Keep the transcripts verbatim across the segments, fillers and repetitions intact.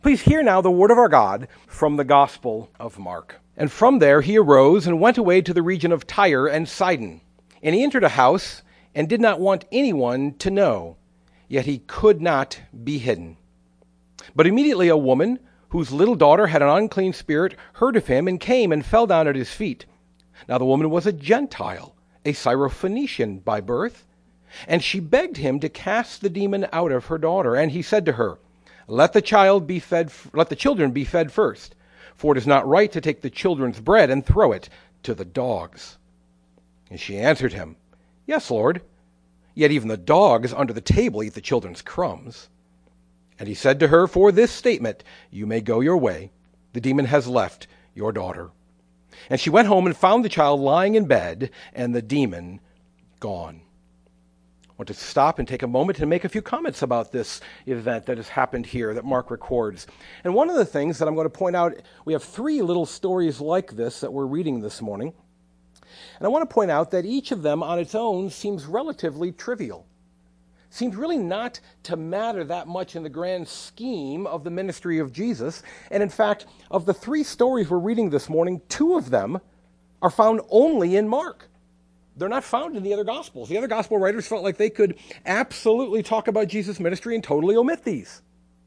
Please hear now the word of our God from the Gospel of Mark. And from there he arose and went away to the region of Tyre and Sidon. And he entered a house and did not want anyone to know, yet he could not be hidden. But immediately a woman, whose little daughter had an unclean spirit, heard of him and came and fell down at his feet. Now the woman was a Gentile, a Syrophoenician by birth, and she begged him to cast the demon out of her daughter. And he said to her, Let the child be fed. Let the children be fed first, for it is not right to take the children's bread and throw it to the dogs. And she answered him, Yes, Lord. Yet even the dogs under the table eat the children's crumbs. And he said to her, For this statement you may go your way. The demon has left your daughter. And she went home and found the child lying in bed, and the demon gone. I want to stop and take a moment and make a few comments about this event that has happened here that Mark records. And one of the things that I'm going to point out, we have three little stories like this that we're reading this morning. And I want to point out that each of them on its own seems relatively trivial. Seems really not to matter that much in the grand scheme of the ministry of Jesus. And in fact, of the three stories we're reading this morning, two of them are found only in Mark. They're not found in the other Gospels. The other Gospel writers felt like they could absolutely talk about Jesus' ministry and totally omit these.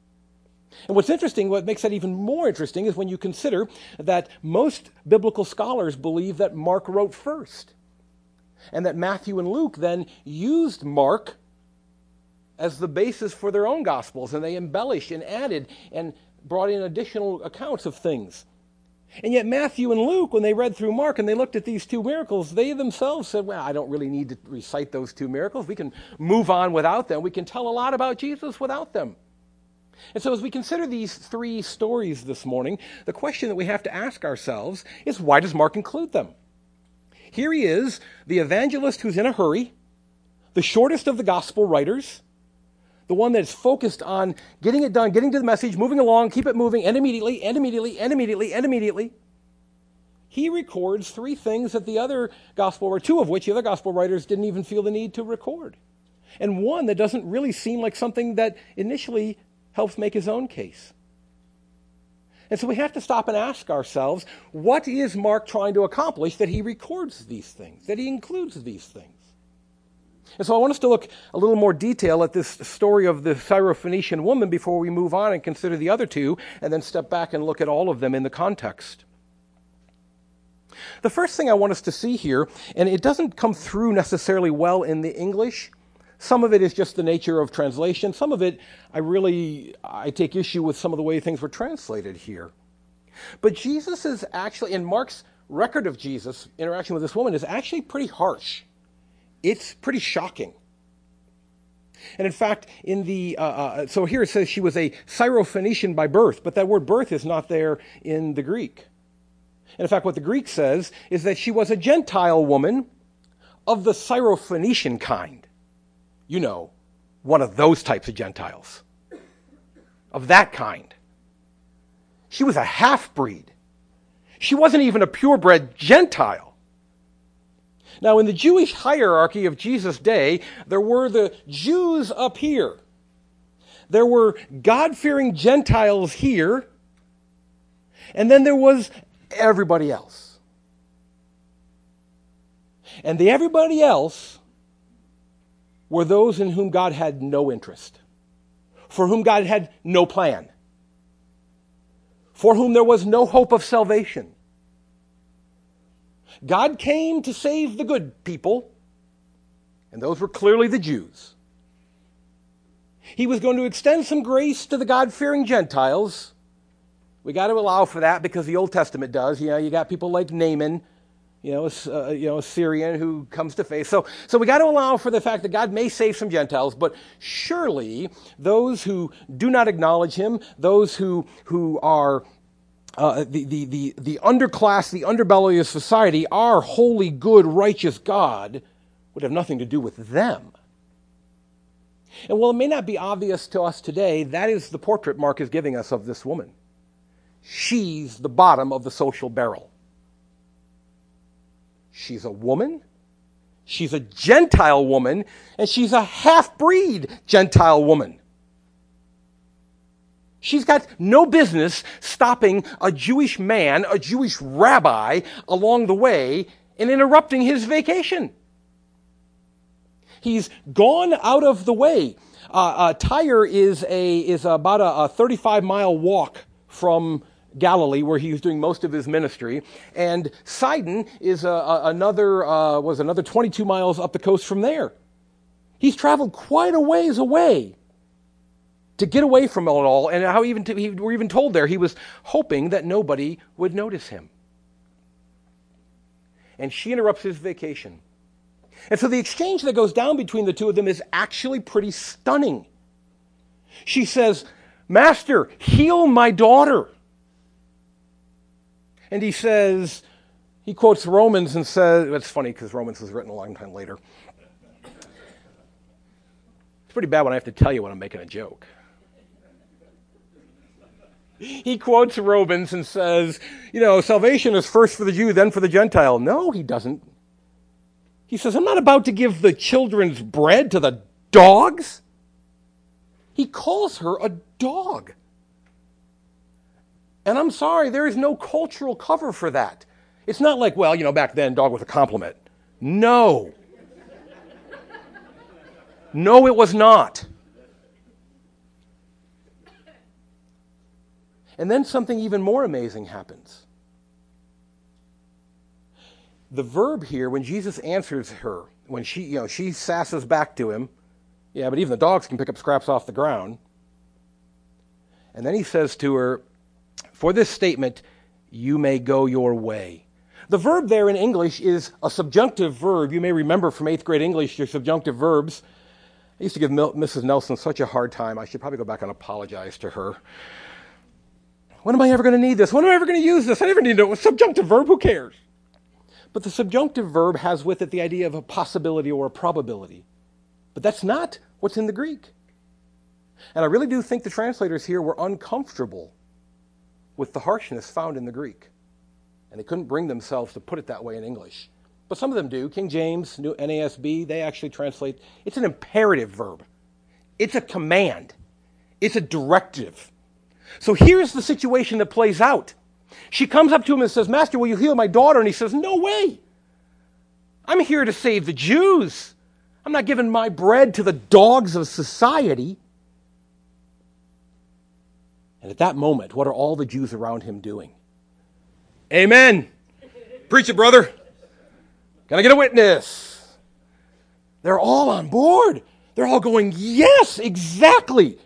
And what's interesting, what makes that even more interesting, is when you consider that most biblical scholars believe that Mark wrote first, and that Matthew and Luke then used Mark as the basis for their own Gospels, and they embellished and added and brought in additional accounts of things. And yet Matthew and Luke, when they read through Mark and they looked at these two miracles, they themselves said, well, I don't really need to recite those two miracles. We can move on without them. We can tell a lot about Jesus without them. And so as we consider these three stories this morning, the question that we have to ask ourselves is, why does Mark include them? Here he is, the evangelist who's in a hurry, the shortest of the gospel writers, the one that's focused on getting it done, getting to the message, moving along, keep it moving, and immediately, and immediately, and immediately, and immediately. He records three things that the other gospel, or two of which the other gospel writers didn't even feel the need to record. And one that doesn't really seem like something that initially helps make his own case. And so we have to stop and ask ourselves, what is Mark trying to accomplish that he records these things, that he includes these things? And so I want us to look a little more detail at this story of the Syrophoenician woman before we move on and consider the other two, and then step back and look at all of them in the context. The first thing I want us to see here, and it doesn't come through necessarily well in the English. Some of it is just the nature of translation. Some of it, I really, I take issue with some of the way things were translated here. But Jesus is actually, in Mark's record of Jesus' interaction with this woman, is actually pretty harsh. It's pretty shocking. And in fact, in the uh, uh, so here it says she was a Syrophoenician by birth, but that word birth is not there in the Greek. And in fact, what the Greek says is that she was a Gentile woman of the Syrophoenician kind. You know, one of those types of Gentiles. Of that kind. She was a half-breed. She wasn't even a purebred Gentile. Now, in the Jewish hierarchy of Jesus' day, there were the Jews up here. There were God-fearing Gentiles here. And then there was everybody else. And the everybody else were those in whom God had no interest, for whom God had no plan, for whom there was no hope of salvation. God came to save the good people, and those were clearly the Jews. He was going to extend some grace to the God-fearing Gentiles. We got to allow for that because the Old Testament does. You know, you got people like Naaman, you know, a, uh, you know, a Syrian who comes to faith. So, so we got to allow for the fact that God may save some Gentiles, but surely those who do not acknowledge him, those who who are Uh, the, the, the, the underclass, the underbelly of society, our holy, good, righteous God would have nothing to do with them. And while it may not be obvious to us today, that is the portrait Mark is giving us of this woman. She's the bottom of the social barrel. She's a woman, she's a Gentile woman, and she's a half-breed Gentile woman. She's got no business stopping a Jewish man, a Jewish rabbi, along the way and interrupting his vacation. He's gone out of the way. Uh, uh, Tyre is a is about a, a thirty-five mile walk from Galilee, where he was doing most of his ministry, and Sidon is a, a, another uh, was another twenty-two miles up the coast from there. He's traveled quite a ways away to get away from it all, and how even to, he, we're even told there he was hoping that nobody would notice him. And she interrupts his vacation. And so the exchange that goes down between the two of them is actually pretty stunning. She says, "Master, heal my daughter." And he says, he quotes Romans and says, it's funny because Romans was written a long time later. It's pretty bad when I have to tell you when I'm making a joke. He quotes Romans and says, you know, salvation is first for the Jew, then for the Gentile. No, he doesn't. He says, I'm not about to give the children's bread to the dogs. He calls her a dog. And I'm sorry, there is no cultural cover for that. It's not like, well, you know, back then, dog was a compliment. No. No, it was not. And then something even more amazing happens. The verb here, when Jesus answers her, when she, you know, she sasses back to him, yeah, but even the dogs can pick up scraps off the ground. And then he says to her, for this statement, you may go your way. The verb there in English is a subjunctive verb. You may remember from eighth grade English your subjunctive verbs. I used to give Missus Nelson such a hard time. I should probably go back and apologize to her. When am I ever going to need this? When am I ever going to use this? I never need to know. A subjunctive verb, who cares? But the subjunctive verb has with it the idea of a possibility or a probability. But that's not what's in the Greek. And I really do think the translators here were uncomfortable with the harshness found in the Greek. And they couldn't bring themselves to put it that way in English. But some of them do. King James, New N A S B, they actually translate. It's an imperative verb. It's a command. It's a directive. So here's the situation that plays out. She comes up to him and says, Master, will you heal my daughter? And he says, no way. I'm here to save the Jews. I'm not giving my bread to the dogs of society. And at that moment, what are all the Jews around him doing? Amen. Preach it, brother. Can I get a witness? They're all on board. They're all going, yes, exactly.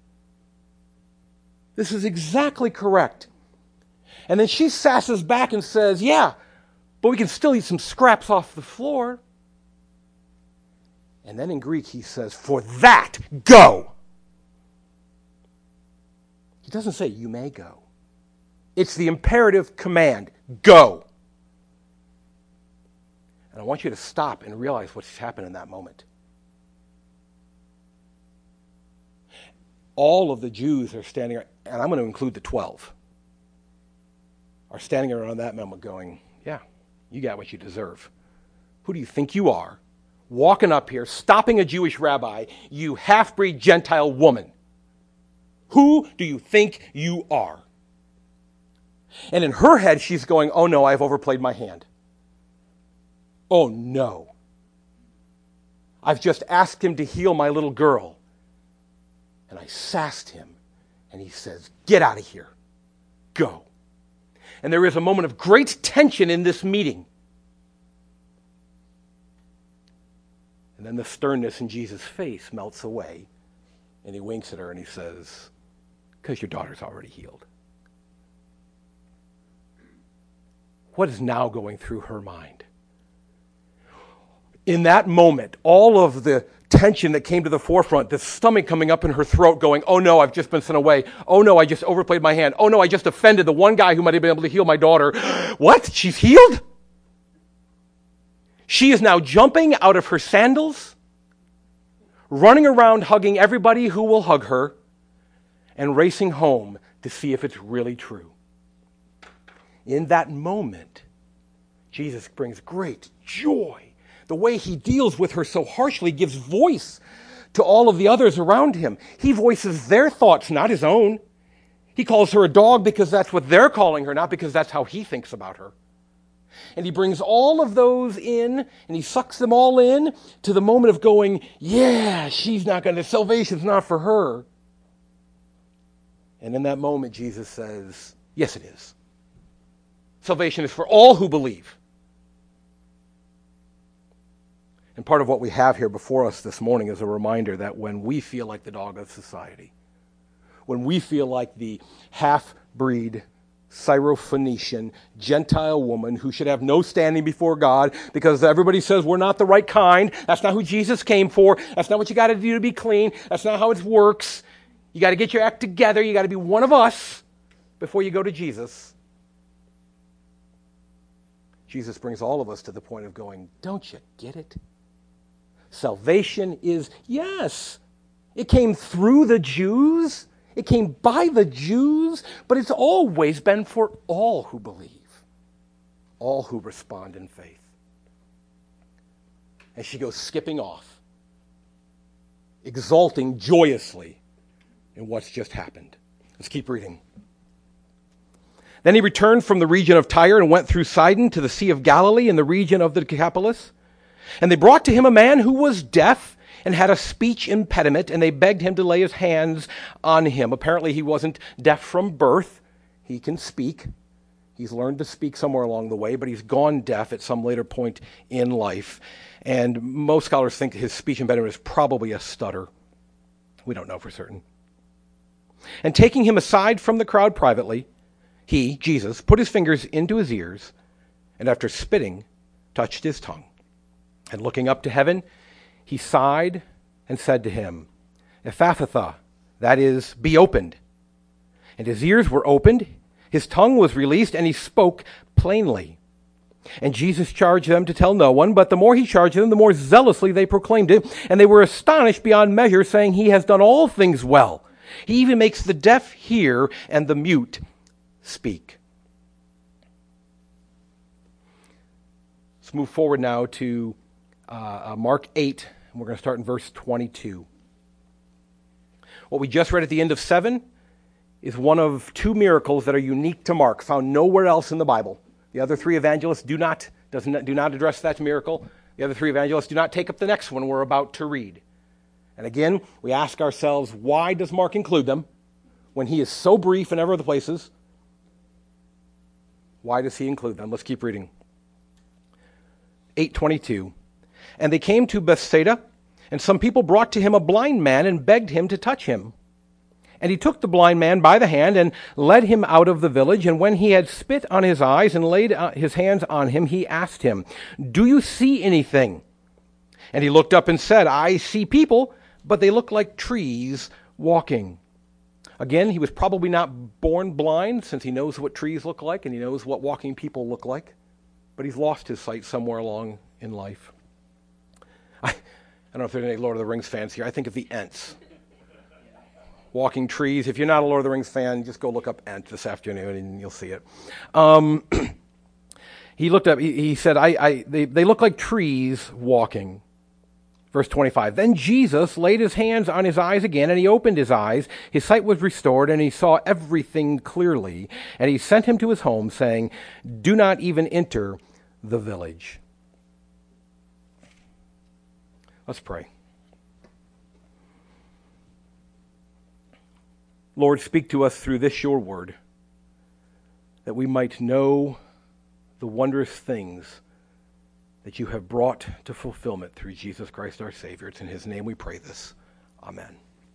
This is exactly correct. And then she sasses back and says, yeah, but we can still eat some scraps off the floor. And then in Greek he says, for that, go. He doesn't say, you may go. It's the imperative command, go. And I want you to stop and realize what's happened in that moment. All of the Jews are standing, and I'm going to include the twelve, are standing around that moment going, yeah, you got what you deserve. Who do you think you are? Walking up here, stopping a Jewish rabbi, you half-breed Gentile woman. Who do you think you are? And in her head, she's going, oh no, I've overplayed my hand. Oh no. I've just asked him to heal my little girl. And I sassed him. And he says, get out of here. Go. And there is a moment of great tension in this meeting. And then the sternness in Jesus' face melts away. And he winks at her and he says, because your daughter's already healed. What is now going through her mind? In that moment, all of the tension that came to the forefront, the stomach coming up in her throat going, oh no, I've just been sent away. Oh no, I just overplayed my hand. Oh no, I just offended the one guy who might have been able to heal my daughter. What? She's healed? She is now jumping out of her sandals, running around hugging everybody who will hug her, and racing home to see if it's really true. In that moment, Jesus brings great joy. The way he deals with her so harshly gives voice to all of the others around him. He voices their thoughts, not his own. He calls her a dog because that's what they're calling her, not because that's how he thinks about her. And he brings all of those in, and he sucks them all in to the moment of going, yeah, she's not going to, salvation's not for her. And in that moment, Jesus says, yes, it is. Salvation is for all who believe. And part of what we have here before us this morning is a reminder that when we feel like the dog of society, when we feel like the half-breed, Syrophoenician, Gentile woman who should have no standing before God because everybody says we're not the right kind, that's not who Jesus came for, that's not what you got to do to be clean, that's not how it works, you got to get your act together, you got to be one of us before you go to Jesus. Jesus brings all of us to the point of going, don't you get it? Salvation is, yes, it came through the Jews, it came by the Jews, but it's always been for all who believe, all who respond in faith. And she goes skipping off, exulting joyously in what's just happened. Let's keep reading. Then he returned from the region of Tyre and went through Sidon to the Sea of Galilee in the region of the Decapolis. And they brought to him a man who was deaf and had a speech impediment, and they begged him to lay his hands on him. Apparently he wasn't deaf from birth. He can speak. He's learned to speak somewhere along the way, but he's gone deaf at some later point in life. And most scholars think his speech impediment is probably a stutter. We don't know for certain. And taking him aside from the crowd privately, he, Jesus, put his fingers into his ears, and after spitting, touched his tongue. And looking up to heaven, he sighed and said to him, Ephphatha, that is, be opened. And his ears were opened, his tongue was released, and he spoke plainly. And Jesus charged them to tell no one, but the more he charged them, the more zealously they proclaimed it. And they were astonished beyond measure, saying, he has done all things well. He even makes the deaf hear and the mute speak. Let's move forward now to uh, Mark eight. We're going to start in verse twenty-two. What we just read at the end of seven is one of two miracles that are unique to Mark, found nowhere else in the Bible. The other three evangelists do not, does not, do not address that miracle. The other three evangelists do not take up the next one we're about to read. And again, we ask ourselves, why does Mark include them when he is so brief in every other places? Why does he include them? Let's keep reading. eight twenty-two. And they came to Bethsaida, and some people brought to him a blind man and begged him to touch him. And he took the blind man by the hand and led him out of the village. And when he had spit on his eyes and laid his hands on him, he asked him, do you see anything? And he looked up and said, I see people, but they look like trees walking. Again, he was probably not born blind, since he knows what trees look like and he knows what walking people look like. But he's lost his sight somewhere along in life. I, I don't know if there's any Lord of the Rings fans here. I think of the Ents. Walking trees. If you're not a Lord of the Rings fan, just go look up Ent this afternoon and you'll see it. Um, he looked up, he, he said, I, I, they, they look like trees walking. Verse twenty-five, then Jesus laid his hands on his eyes again, and he opened his eyes. His sight was restored, and he saw everything clearly. And he sent him to his home, saying, do not even enter the village. Let's pray. Lord, speak to us through this your word, that we might know the wondrous things that you have brought to fulfillment through Jesus Christ our Savior. It's in his name we pray this. Amen.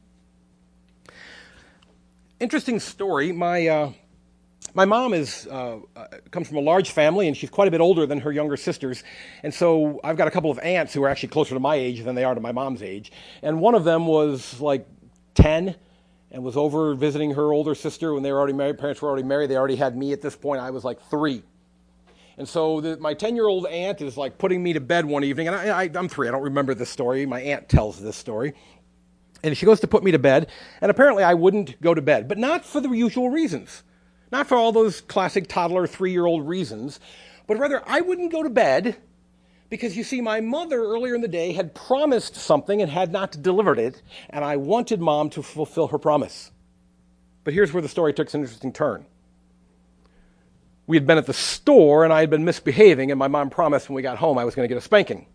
Interesting story. My uh, my mom is uh, uh, comes from a large family, and she's quite a bit older than her younger sisters. And so I've got a couple of aunts who are actually closer to my age than they are to my mom's age. And one of them was like ten and was over visiting her older sister when they were already married. Parents were already married. They already had me at this point. I was like three. And so the, my ten-year-old aunt is like putting me to bed one evening, and I, I, I'm three. I don't remember this story. My aunt tells this story. And she goes to put me to bed, and apparently I wouldn't go to bed, but not for the usual reasons. Not for all those classic toddler three-year-old reasons, but rather I wouldn't go to bed because, you see, my mother earlier in the day had promised something and had not delivered it, and I wanted Mom to fulfill her promise. But here's where the story took an interesting turn. We had been at the store, and I had been misbehaving, and my mom promised when we got home I was going to get a spanking.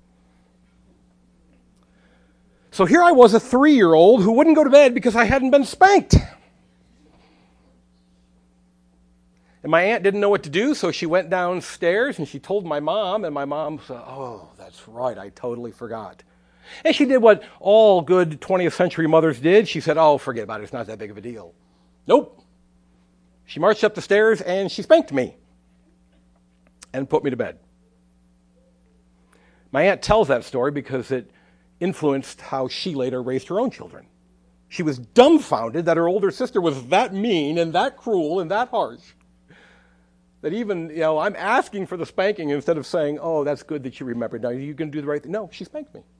So here I was, a three-year-old who wouldn't go to bed because I hadn't been spanked. And my aunt didn't know what to do, so she went downstairs and she told my mom, and my mom said, oh, that's right, I totally forgot. And she did what all good twentieth century mothers did. She said, oh, forget about it, it's not that big of a deal. Nope. She marched up the stairs and she spanked me and put me to bed. My aunt tells that story because it influenced how she later raised her own children. She was dumbfounded that her older sister was that mean and that cruel and that harsh. That even, you know, I'm asking for the spanking instead of saying, oh, that's good that you remembered. Now, you're going to do the right thing. No, she spanked me.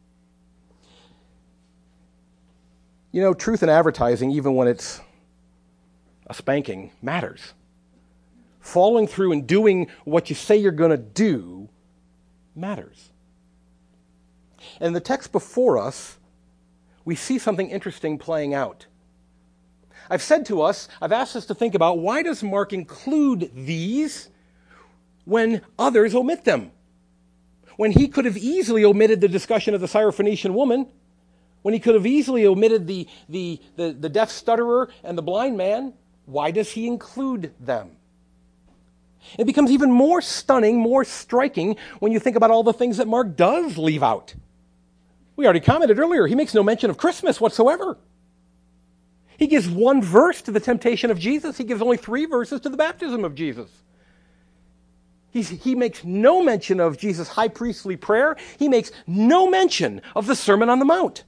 You know, truth in advertising, even when it's a spanking, matters. Following through and doing what you say you're going to do matters. And in the text before us, we see something interesting playing out. I've said to us, I've asked us to think about, why does Mark include these when others omit them? When he could have easily omitted the discussion of the Syrophoenician woman, when he could have easily omitted the, the, the, the deaf stutterer and the blind man, why does he include them? It becomes even more stunning, more striking, when you think about all the things that Mark does leave out. We already commented earlier, he makes no mention of Christmas whatsoever. He gives one verse to the temptation of Jesus. He gives only three verses to the baptism of Jesus. He's, he makes no mention of Jesus' high priestly prayer. He makes no mention of the Sermon on the Mount.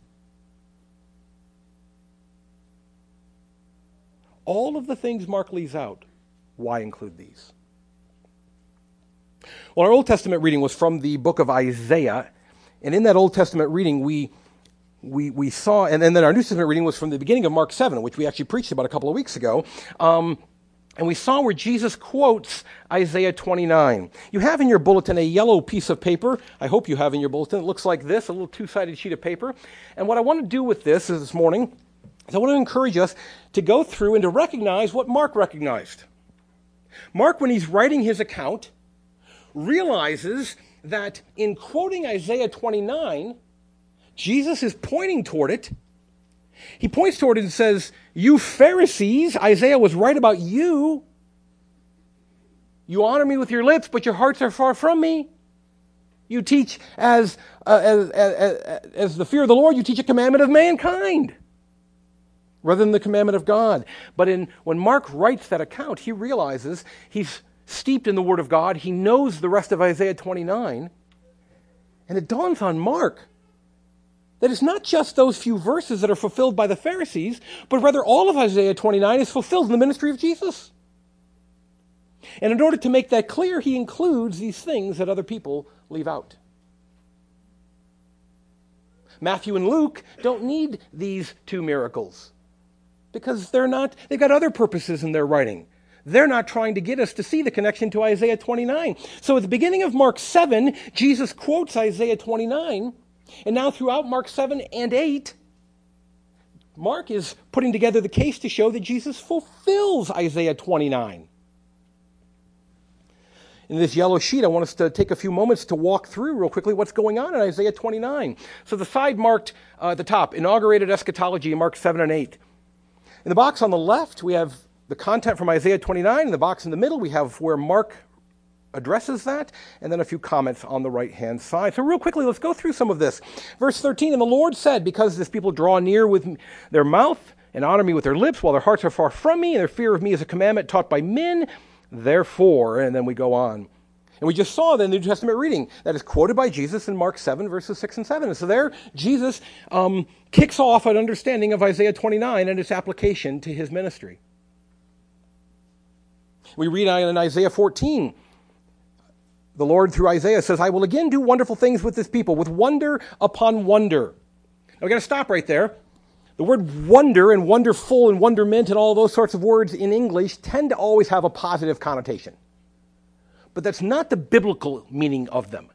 All of the things Mark leaves out, why include these? Well, our Old Testament reading was from the book of Isaiah. And in that Old Testament reading, we We we saw, and, and then our New Testament reading was from the beginning of Mark seven, which we actually preached about a couple of weeks ago. Um, and we saw where Jesus quotes Isaiah twenty-nine. You have in your bulletin a yellow piece of paper. I hope you have in your bulletin. It looks like this, a little two-sided sheet of paper. And what I want to do with this is this morning is I want to encourage us to go through and to recognize what Mark recognized. Mark, when he's writing his account, realizes that in quoting Isaiah twenty-nine, Jesus is pointing toward it. He points toward it and says, you Pharisees, Isaiah was right about you. You honor me with your lips, but your hearts are far from me. You teach as, uh, as, as, as the fear of the Lord, you teach a commandment of mankind rather than the commandment of God. But in, when Mark writes that account, he realizes he's steeped in the Word of God. He knows the rest of Isaiah twenty-nine. And it dawns on Mark that it's not just those few verses that are fulfilled by the Pharisees, but rather all of Isaiah twenty-nine is fulfilled in the ministry of Jesus. And in order to make that clear, he includes these things that other people leave out. Matthew and Luke don't need these two miracles because they're not, they've got other purposes in their writing. They're not trying to get us to see the connection to Isaiah twenty-nine. So at the beginning of Mark seven, Jesus quotes Isaiah twenty-nine. And now throughout Mark seven and eight, Mark is putting together the case to show that Jesus fulfills Isaiah twenty-nine. In this yellow sheet, I want us to take a few moments to walk through real quickly what's going on in Isaiah twenty-nine. So the side marked uh, at the top, inaugurated eschatology in Mark seven and eight. In the box on the left, we have the content from Isaiah twenty-nine. In the box in the middle, we have where Mark addresses that, and then a few comments on the right-hand side. So real quickly, let's go through some of this. Verse thirteen, and the Lord said, because this people draw near with their mouth and honor me with their lips, while their hearts are far from me, and their fear of me is a commandment taught by men, therefore, and then we go on. And we just saw the New Testament reading that is quoted by Jesus in Mark seven, verses six and seven. And so there, Jesus um, kicks off an understanding of Isaiah twenty-nine and its application to his ministry. We read in Isaiah fourteen, the Lord, through Isaiah, says, I will again do wonderful things with this people, with wonder upon wonder. Now, we've got to stop right there. The word wonder and wonderful and wonderment and all those sorts of words in English tend to always have a positive connotation. But that's not the biblical meaning of them.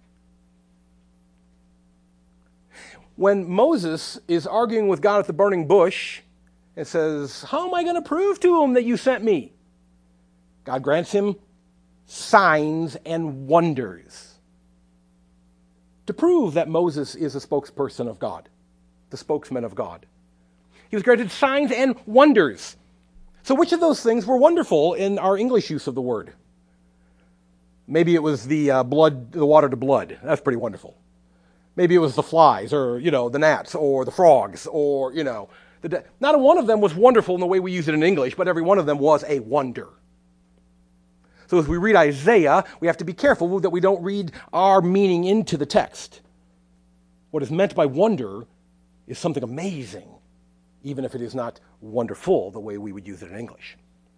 When Moses is arguing with God at the burning bush, and says, how am I going to prove to him that you sent me? God grants him signs and wonders to prove that Moses is a spokesperson of God, the spokesman of God. He was granted signs and wonders. So which of those things were wonderful in our English use of the word? Maybe it was the uh, blood, the water to blood. That's pretty wonderful. Maybe it was the flies, or, you know, the gnats, or the frogs, or, you know, the de- not a one of them was wonderful in the way we use it in English, but every one of them was a wonder. So as we read Isaiah, we have to be careful that we don't read our meaning into the text. What is meant by wonder is something amazing, even if it is not wonderful the way we would use it in English.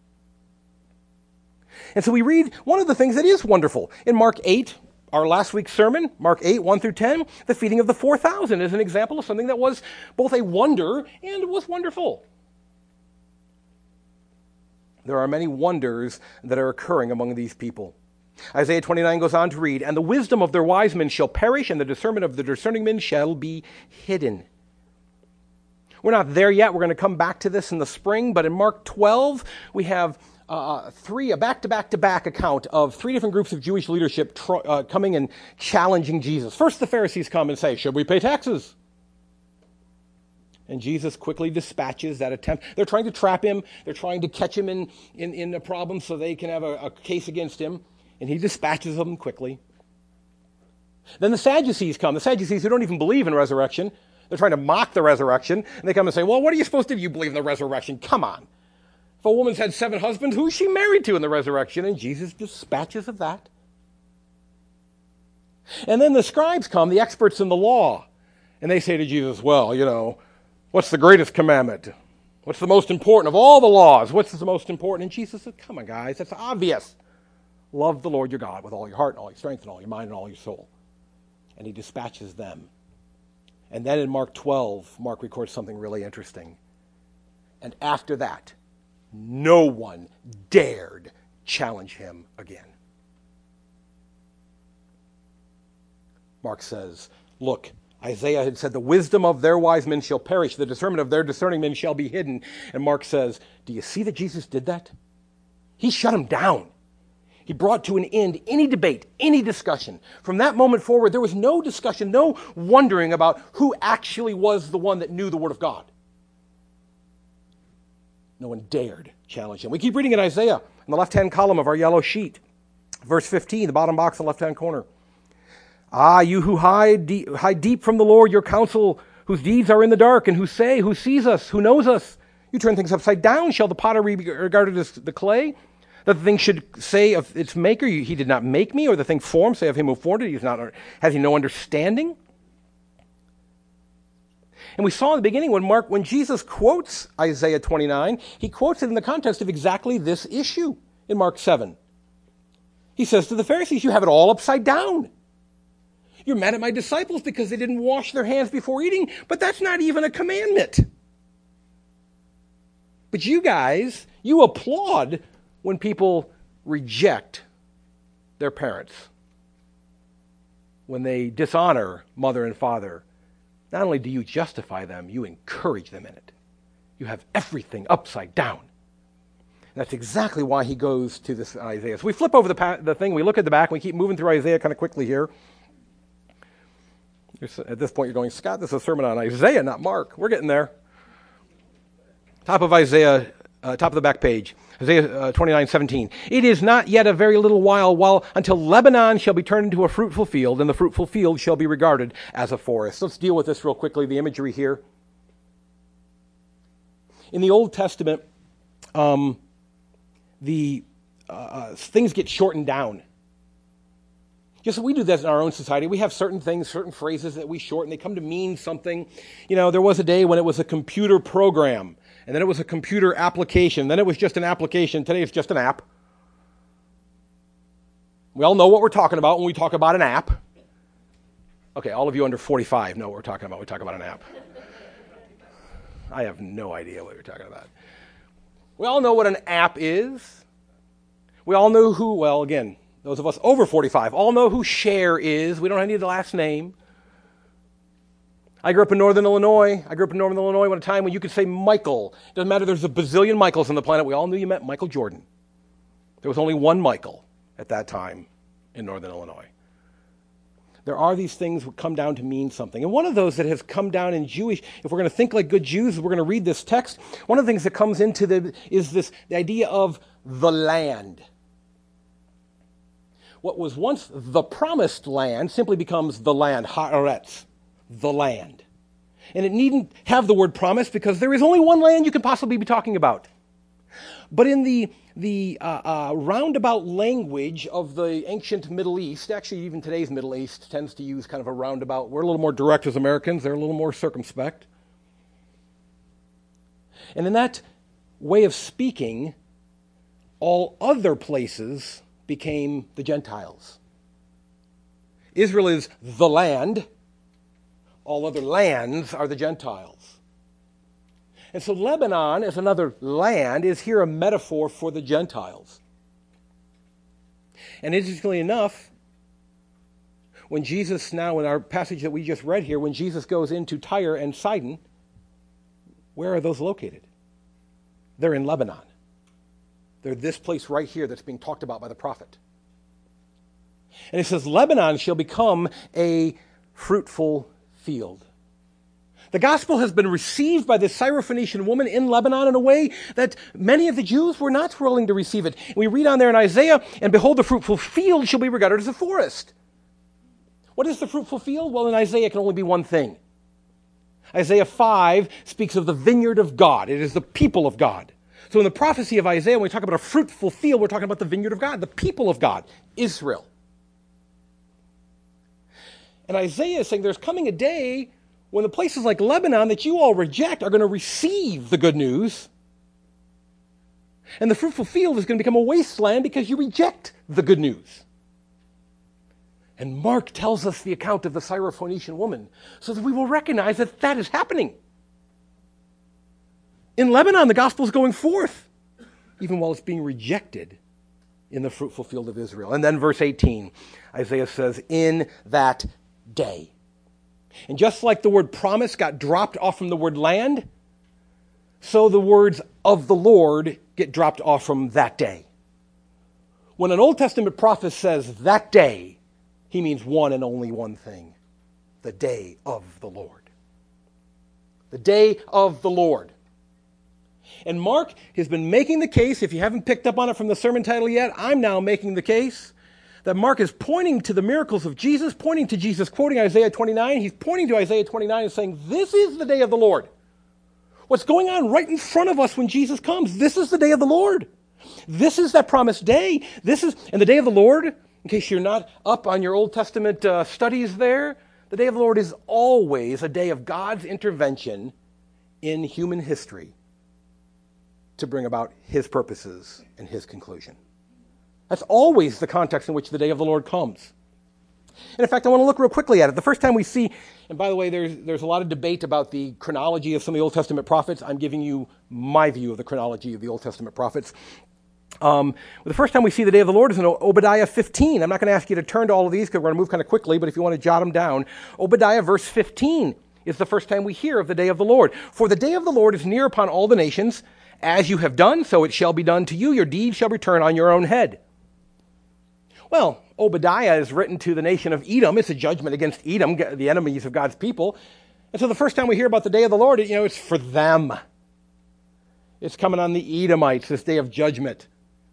And so we read one of the things that is wonderful. In Mark eight, our last week's sermon, Mark eight, one through ten, the feeding of the four thousand is an example of something that was both a wonder and was wonderful. There are many wonders that are occurring among these people. Isaiah twenty-nine goes on to read, and the wisdom of their wise men shall perish, and the discernment of the discerning men shall be hidden. We're not there yet. We're going to come back to this in the spring, but in Mark twelve, we have uh, three, a back-to-back-to-back account of three different groups of Jewish leadership tr- uh, coming and challenging Jesus. First, the Pharisees come and say, should we pay taxes? And Jesus quickly dispatches that attempt. They're trying to trap him. They're trying to catch him in, in, in a problem so they can have a, a case against him. And he dispatches them quickly. Then the Sadducees come. The Sadducees who don't even believe in resurrection. They're trying to mock the resurrection. And they come and say, well, what are you supposed to do if you believe in the resurrection? Come on. If a woman's had seven husbands, who is she married to in the resurrection? And Jesus dispatches of that. And then the scribes come, the experts in the law. And they say to Jesus, well, you know, what's the greatest commandment? What's the most important of all the laws? What's the most important? And Jesus said, come on, guys, that's obvious. Love the Lord your God with all your heart and all your strength and all your mind and all your soul. And he dispatches them. And then in Mark twelve, Mark records something really interesting. And after that, no one dared challenge him again. Mark says, look, Isaiah had said, the wisdom of their wise men shall perish, the discernment of their discerning men shall be hidden. And Mark says, do you see that Jesus did that? He shut him down. He brought to an end any debate, any discussion. From that moment forward, there was no discussion, no wondering about who actually was the one that knew the Word of God. No one dared challenge him. We keep reading in Isaiah, in the left-hand column of our yellow sheet. Verse fifteen, the bottom box, the left-hand corner. Ah, you who hide deep, hide deep from the Lord your counsel, whose deeds are in the dark, and who say, who sees us, who knows us? You turn things upside down. Shall the potter be regarded as the clay? That the thing should say of its maker, he did not make me, or the thing formed, say of him who formed it, he's not, has he no understanding? And we saw in the beginning when Mark, when Jesus quotes Isaiah twenty-nine, he quotes it in the context of exactly this issue in Mark seven. He says to the Pharisees, you have it all upside down. You're mad at my disciples because they didn't wash their hands before eating, but that's not even a commandment. But you guys, you applaud when people reject their parents, when they dishonor mother and father. Not only do you justify them, you encourage them in it. You have everything upside down. And that's exactly why he goes to this Isaiah. So we flip over the, pa- the thing, we look at the back, and we keep moving through Isaiah kind of quickly here. At this point, you're going, Scott, this is a sermon on Isaiah, not Mark. We're getting there. Top of Isaiah, uh, top of the back page, Isaiah uh, twenty-nine seventeen. It is not yet a very little while, while until Lebanon shall be turned into a fruitful field, and the fruitful field shall be regarded as a forest. Let's deal with this real quickly, the imagery here. In the Old Testament, um, the uh, things get shortened down. Just so we do that in our own society. We have certain things, certain phrases that we shorten. They come to mean something. You know, there was a day when it was a computer program, and then it was a computer application. Then it was just an application. Today it's just an app. We all know what we're talking about when we talk about an app. Okay, all of you under forty-five know what we're talking about. We talk about an app. I have no idea what you're talking about. We all know what an app is. We all know who, well, again, those of us over forty-five all know who Cher is. We don't need the last name. I grew up in northern Illinois. I grew up in northern Illinois at a time when you could say Michael. It doesn't matter, there's a bazillion Michaels on the planet. We all knew you meant Michael Jordan. There was only one Michael at that time in northern Illinois. There are these things that come down to mean something. And one of those that has come down in Jewish, if we're going to think like good Jews, we're going to read this text, one of the things that comes into the is this the idea of the land. What was once the promised land simply becomes the land, haaretz, the land. And it needn't have the word promise because there is only one land you can possibly be talking about. But in the the uh, uh, roundabout language of the ancient Middle East, actually even today's Middle East tends to use kind of a roundabout. We're a little more direct as Americans. They're a little more circumspect. And in that way of speaking, all other places became the Gentiles. Israel is the land. All other lands are the Gentiles. And so Lebanon, as another land, is here a metaphor for the Gentiles. And interestingly enough, when Jesus now, in our passage that we just read here, when Jesus goes into Tyre and Sidon, where are those located? They're in Lebanon. They're this place right here that's being talked about by the prophet. And it says, Lebanon shall become a fruitful field. The gospel has been received by this Syrophoenician woman in Lebanon in a way that many of the Jews were not willing to receive it. We read on there in Isaiah, and behold, the fruitful field shall be regarded as a forest. What is the fruitful field? Well, in Isaiah it can only be one thing. Isaiah five speaks of the vineyard of God. It is the people of God. So in the prophecy of Isaiah, when we talk about a fruitful field, we're talking about the vineyard of God, the people of God, Israel. And Isaiah is saying there's coming a day when the places like Lebanon that you all reject are going to receive the good news. And the fruitful field is going to become a wasteland because you reject the good news. And Mark tells us the account of the Syrophoenician woman so that we will recognize that that is happening. In Lebanon, the gospel is going forth, even while it's being rejected in the fruitful field of Israel. And then verse eighteen, Isaiah says, in that day. And just like the word promise got dropped off from the word land, so the words of the Lord get dropped off from that day. When an Old Testament prophet says that day, he means one and only one thing: the day of the Lord. The day of the Lord. And Mark has been making the case, if you haven't picked up on it from the sermon title yet, I'm now making the case that Mark is pointing to the miracles of Jesus, pointing to Jesus, quoting Isaiah twenty-nine. He's pointing to Isaiah twenty-nine and saying, this is the day of the Lord. What's going on right in front of us when Jesus comes? This is the day of the Lord. This is that promised day. This is, and the day of the Lord, in case you're not up on your Old Testament uh, studies there, the day of the Lord is always a day of God's intervention in human history to bring about his purposes and his conclusion. That's always the context in which the day of the Lord comes. And in fact, I want to look real quickly at it. The first time we see, and by the way, there's, there's a lot of debate about the chronology of some of the Old Testament prophets. I'm giving you my view of the chronology of the Old Testament prophets. Um, the first time we see the day of the Lord is in Obadiah fifteen. I'm not going to ask you to turn to all of these because we're going to move kind of quickly, but if you want to jot them down, Obadiah verse fifteen is the first time we hear of the day of the Lord. For the day of the Lord is near upon all the nations. As you have done, so it shall be done to you. Your deeds shall return on your own head. Well, Obadiah is written to the nation of Edom. It's a judgment against Edom, the enemies of God's people. And so the first time we hear about the day of the Lord, you know, it's for them. It's coming on the Edomites, this day of judgment.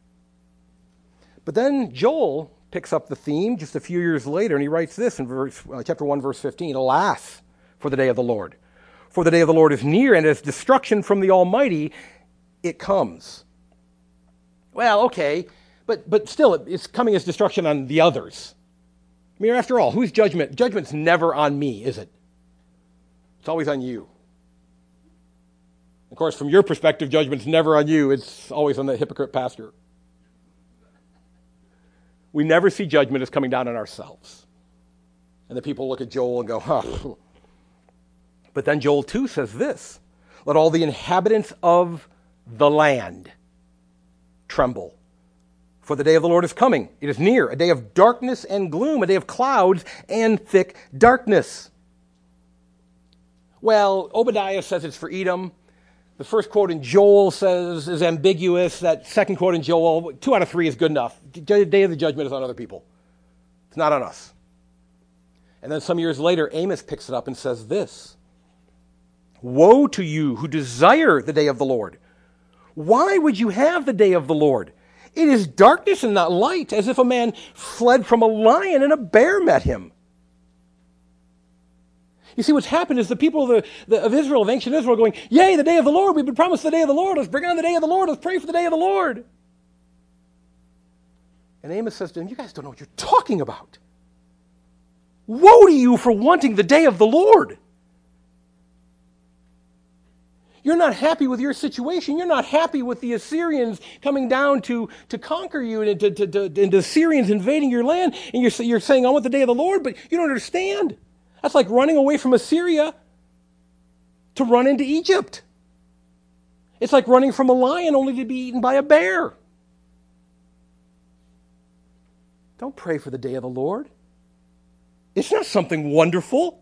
But then Joel picks up the theme just a few years later, and he writes this in verse, uh, chapter one, verse fifteen, alas, for the day of the Lord. For the day of the Lord is near, and as destruction from the Almighty, it comes. Well, okay. But but still, it's coming as destruction on the others. I mean, after all, whose judgment? Judgment's never on me, is it? It's always on you. Of course, from your perspective, judgment's never on you. It's always on the hypocrite pastor. We never see judgment as coming down on ourselves. And the people look at Joel and go, huh. But then Joel two says this: let all the inhabitants of the land tremble. For the day of the Lord is coming. It is near, a day of darkness and gloom, a day of clouds and thick darkness. Well, Obadiah says it's for Edom. The first quote in Joel says is ambiguous. That second quote in Joel, two out of three is good enough. The day of the judgment is on other people. It's not on us. And then some years later, Amos picks it up and says this: Woe to you who desire the day of the Lord. Why would you have the day of the Lord? It is darkness and not light, as if a man fled from a lion and a bear met him. You see, what's happened is the people of, the, the, of Israel, of ancient Israel, are going, yay, the day of the Lord. We've been promised the day of the Lord. Let's bring on the day of the Lord. Let's pray for the day of the Lord. And Amos says to them, you guys don't know what you're talking about. Woe to you for wanting the day of the Lord. You're not happy with your situation. You're not happy with the Assyrians coming down to, to conquer you and, to, to, to, and the Assyrians invading your land. And you're, you're saying, I want the day of the Lord, but you don't understand. That's like running away from Assyria to run into Egypt. It's like running from a lion only to be eaten by a bear. Don't pray for the day of the Lord. It's not something wonderful.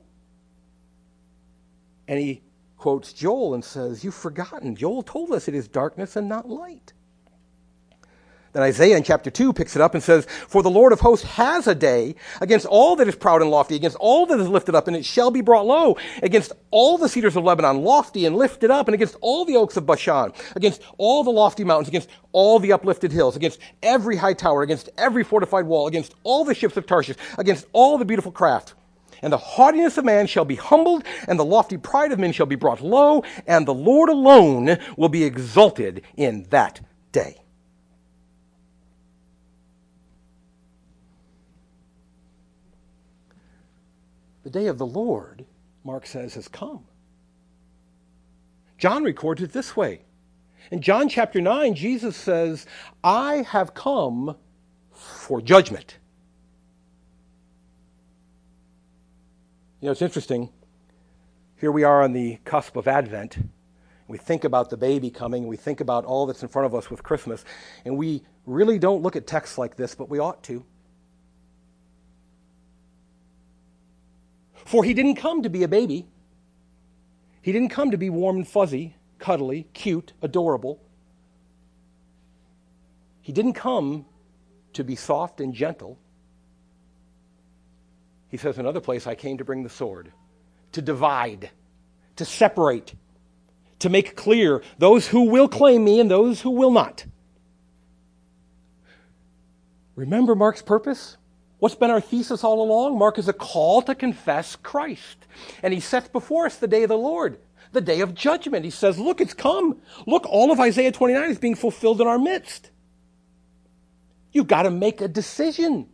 And he quotes Joel and says, you've forgotten. Joel told us it is darkness and not light. Then Isaiah in chapter two picks it up and says, for the Lord of hosts has a day against all that is proud and lofty, against all that is lifted up, and it shall be brought low, against all the cedars of Lebanon, lofty and lifted up, and against all the oaks of Bashan, against all the lofty mountains, against all the uplifted hills, against every high tower, against every fortified wall, against all the ships of Tarshish, against all the beautiful craft. And the haughtiness of man shall be humbled, and the lofty pride of men shall be brought low, and the Lord alone will be exalted in that day. The day of the Lord, Mark says, has come. John records it this way. In John chapter nine, Jesus says, I have come for judgment. You know, it's interesting. Here we are on the cusp of Advent. We think about the baby coming, and we think about all that's in front of us with Christmas, and we really don't look at texts like this, but we ought to. For he didn't come to be a baby. He didn't come to be warm and fuzzy, cuddly, cute, adorable. He didn't come to be soft and gentle. He says in another place, I came to bring the sword, to divide, to separate, to make clear those who will claim me and those who will not. Remember Mark's purpose? What's been our thesis all along? Mark is a call to confess Christ. And he sets before us the day of the Lord, the day of judgment. He says, look, it's come. Look, all of Isaiah twenty-nine is being fulfilled in our midst. You've got to make a decision.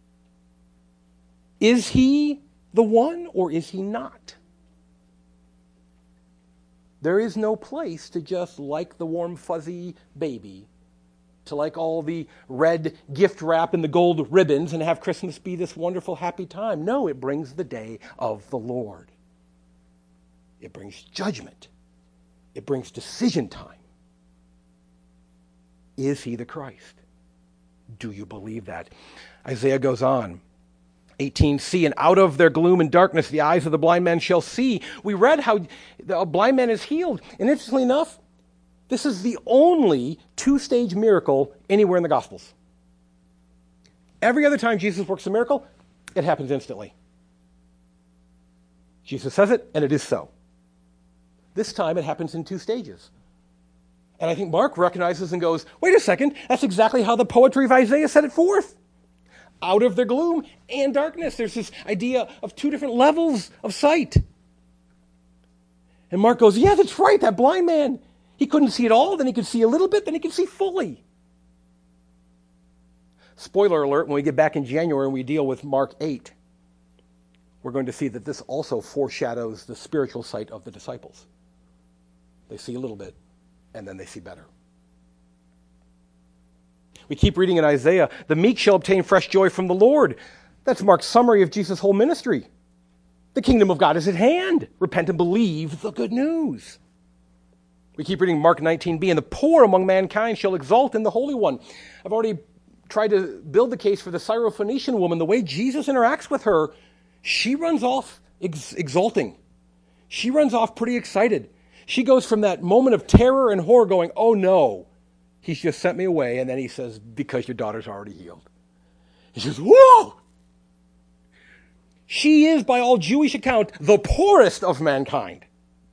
Is he the one or is he not? There is no place to just like the warm, fuzzy baby, to like all the red gift wrap and the gold ribbons and have Christmas be this wonderful, happy time. No, it brings the day of the Lord. It brings judgment. It brings decision time. Is he the Christ? Do you believe that? Isaiah goes on. eighteen c, and out of their gloom and darkness the eyes of the blind man shall see. We read how the blind man is healed. And interestingly enough, this is the only two-stage miracle anywhere in the Gospels. Every other time Jesus works a miracle, it happens instantly. Jesus says it, and it is so. This time it happens in two stages. And I think Mark recognizes and goes, wait a second, that's exactly how the poetry of Isaiah set it forth. Out of their gloom and darkness. There's this idea of two different levels of sight. And Mark goes, yeah, that's right, that blind man. He couldn't see it all, then he could see a little bit, then he could see fully. Spoiler alert, when we get back in January and we deal with Mark eight, we're going to see that this also foreshadows the spiritual sight of the disciples. They see a little bit, and then they see better. We keep reading in Isaiah, the meek shall obtain fresh joy from the Lord. That's Mark's summary of Jesus' whole ministry. The kingdom of God is at hand. Repent and believe the good news. We keep reading Mark nineteen b, and the poor among mankind shall exult in the Holy One. I've already tried to build the case for the Syrophoenician woman. The way Jesus interacts with her, she runs off ex- exulting. She runs off pretty excited. She goes from that moment of terror and horror going, oh no, he's just sent me away. And then he says, because your daughter's already healed. He says, whoa! She is, by all Jewish account, the poorest of mankind.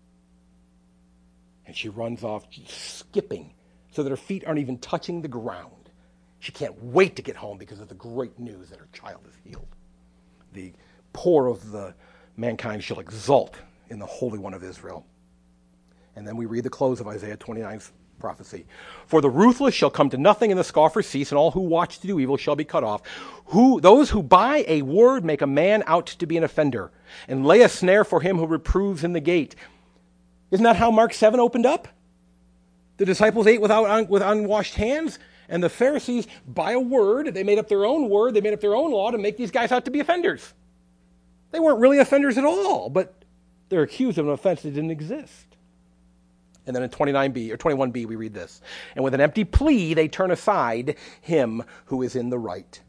And she runs off skipping so that her feet aren't even touching the ground. She can't wait to get home because of the great news that her child is healed. The poor of the mankind shall exult in the Holy One of Israel. And then we read the close of Isaiah twenty-nine's prophecy. For the ruthless shall come to nothing, and the scoffers cease, and all who watch to do evil shall be cut off. Who those who by a word make a man out to be an offender, and lay a snare for him who reproves in the gate. Isn't that how Mark seven opened up? The disciples ate without with unwashed hands, and the Pharisees, by a word, they made up their own word, they made up their own law to make these guys out to be offenders. They weren't really offenders at all, but they're accused of an offense that didn't exist. And then in twenty-nine b or twenty-one b we read this. And with an empty plea they turn aside him who is in the right.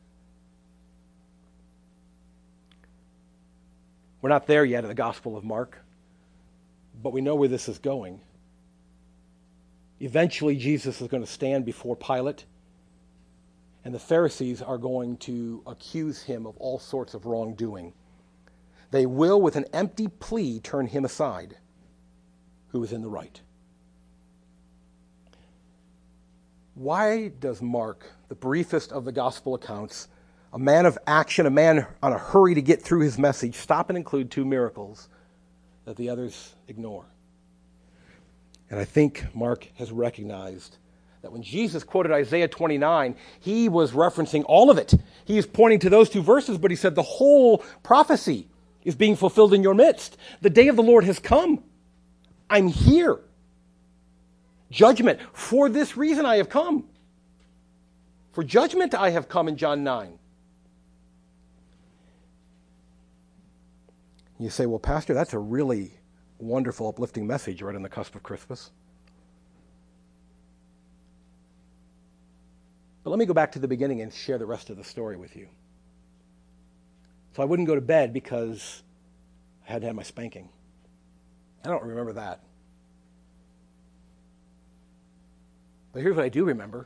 We're not there yet in the Gospel of Mark, but we know where this is going. Eventually Jesus is going to stand before Pilate, and the Pharisees are going to accuse him of all sorts of wrongdoing. They will, with an empty plea, turn him aside, who is in the right. Why does Mark, the briefest of the gospel accounts, a man of action, a man on a hurry to get through his message, stop and include two miracles that the others ignore? And I think Mark has recognized that when Jesus quoted Isaiah twenty-nine, he was referencing all of it. He is pointing to those two verses, but he said the whole prophecy is being fulfilled in your midst. The day of the Lord has come. I'm here. Judgment. For this reason I have come. For judgment I have come in John nine. You say, well, Pastor, that's a really wonderful, uplifting message right on the cusp of Christmas. But let me go back to the beginning and share the rest of the story with you. So I wouldn't go to bed because I hadn't had my spanking. I don't remember that. But here's what I do remember.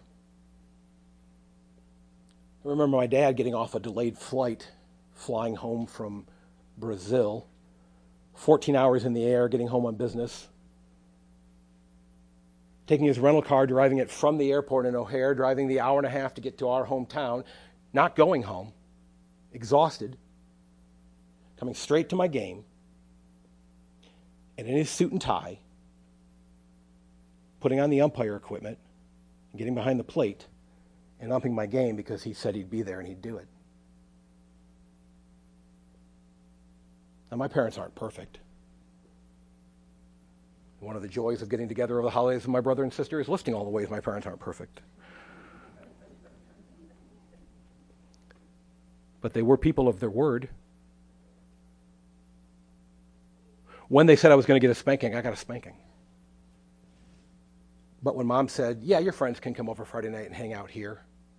I remember my dad getting off a delayed flight, flying home from Brazil, fourteen hours in the air, getting home on business, taking his rental car, driving it from the airport in O'Hare, driving the hour and a half to get to our hometown, not going home, exhausted, coming straight to my game, and in his suit and tie, putting on the umpire equipment, and getting behind the plate, and umping my game because he said he'd be there and he'd do it. Now, my parents aren't perfect. One of the joys of getting together over the holidays with my brother and sister is listing all the ways my parents aren't perfect. But they were people of their word. When they said I was going to get a spanking, I got a spanking. But when Mom said, yeah, your friends can come over Friday night and hang out here,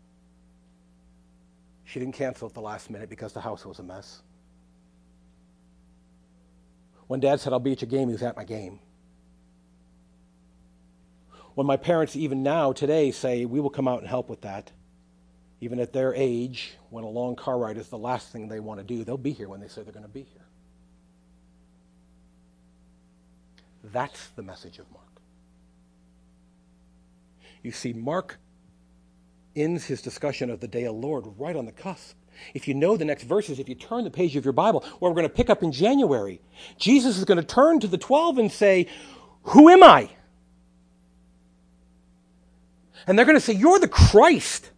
she didn't cancel at the last minute because the house was a mess. When Dad said, I'll be at your game, he was at my game. When my parents, even now, today, say, we will come out and help with that, even at their age, when a long car ride is the last thing they want to do, they'll be here when they say they're going to be here. That's the message of Mark. You see, Mark ends his discussion of the day of the Lord right on the cusp. If you know the next verses, if you turn the page of your Bible, where we're going to pick up in January, Jesus is going to turn to the twelve and say, who am I? And they're going to say, you're the Christ.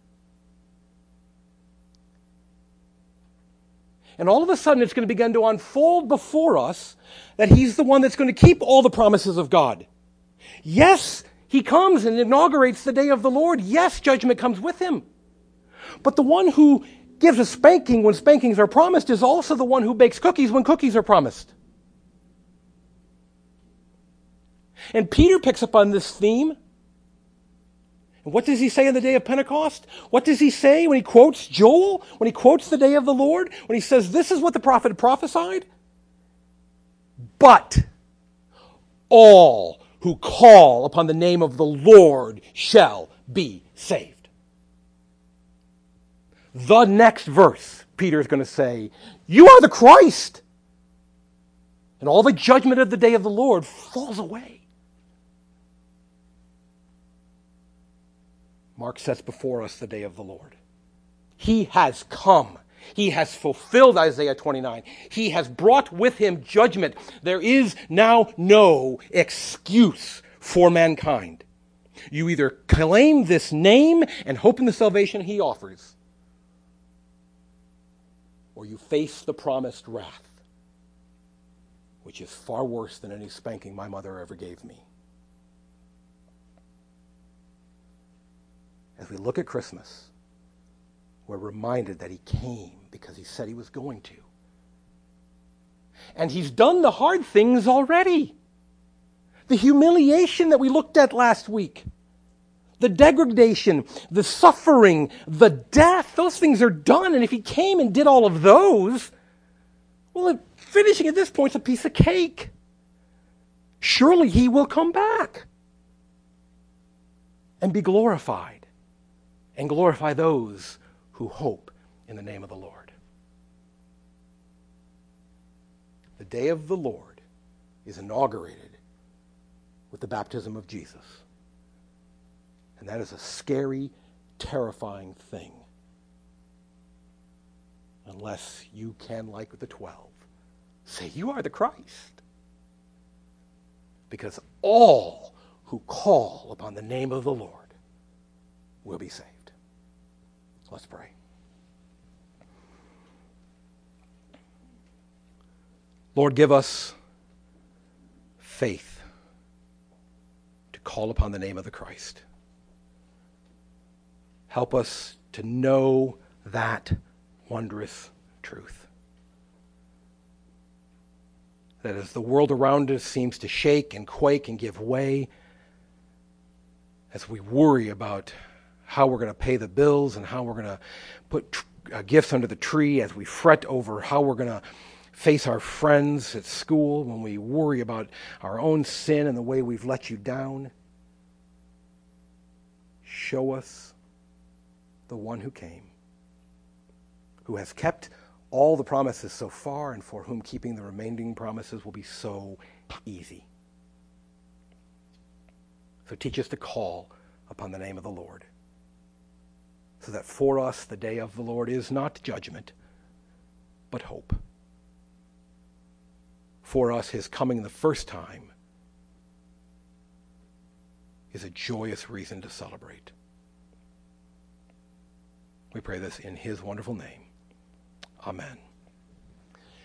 And all of a sudden, it's going to begin to unfold before us that he's the one that's going to keep all the promises of God. Yes, he comes and inaugurates the day of the Lord. Yes, judgment comes with him. But the one who gives a spanking when spankings are promised is also the one who bakes cookies when cookies are promised. And Peter picks up on this theme. And what does he say on the day of Pentecost? What does he say when he quotes Joel? When he quotes the day of the Lord? When he says, this is what the prophet prophesied? But all who call upon the name of the Lord shall be saved. The next verse, Peter is going to say, you are the Christ. And all the judgment of the day of the Lord falls away. Mark sets before us the day of the Lord. He has come. He has fulfilled Isaiah twenty-nine. He has brought with him judgment. There is now no excuse for mankind. You either claim this name and hope in the salvation he offers, or you face the promised wrath, which is far worse than any spanking my mother ever gave me. As we look at Christmas, we're reminded that he came because he said he was going to. And he's done the hard things already. The humiliation that we looked at last week, the degradation, the suffering, the death, those things are done. And if he came and did all of those, well, finishing at this point is a piece of cake. Surely he will come back and be glorified and glorify those who hope in the name of the Lord. The day of the Lord is inaugurated with the baptism of Jesus. And that is a scary, terrifying thing. Unless you can, like the twelve, say, you are the Christ. Because all who call upon the name of the Lord will be saved. Let's pray. Lord, give us faith to call upon the name of the Christ. Help us to know that wondrous truth. That as the world around us seems to shake and quake and give way, as we worry about how we're going to pay the bills and how we're going to put tr- uh, gifts under the tree, as we fret over how we're going to face our friends at school, when we worry about our own sin and the way we've let you down, show us the one who came, who has kept all the promises so far, and for whom keeping the remaining promises will be so easy. So teach us to call upon the name of the Lord, so that for us the day of the Lord is not judgment, but hope. For us, his coming the first time is a joyous reason to celebrate. We pray this in his wonderful name. Amen.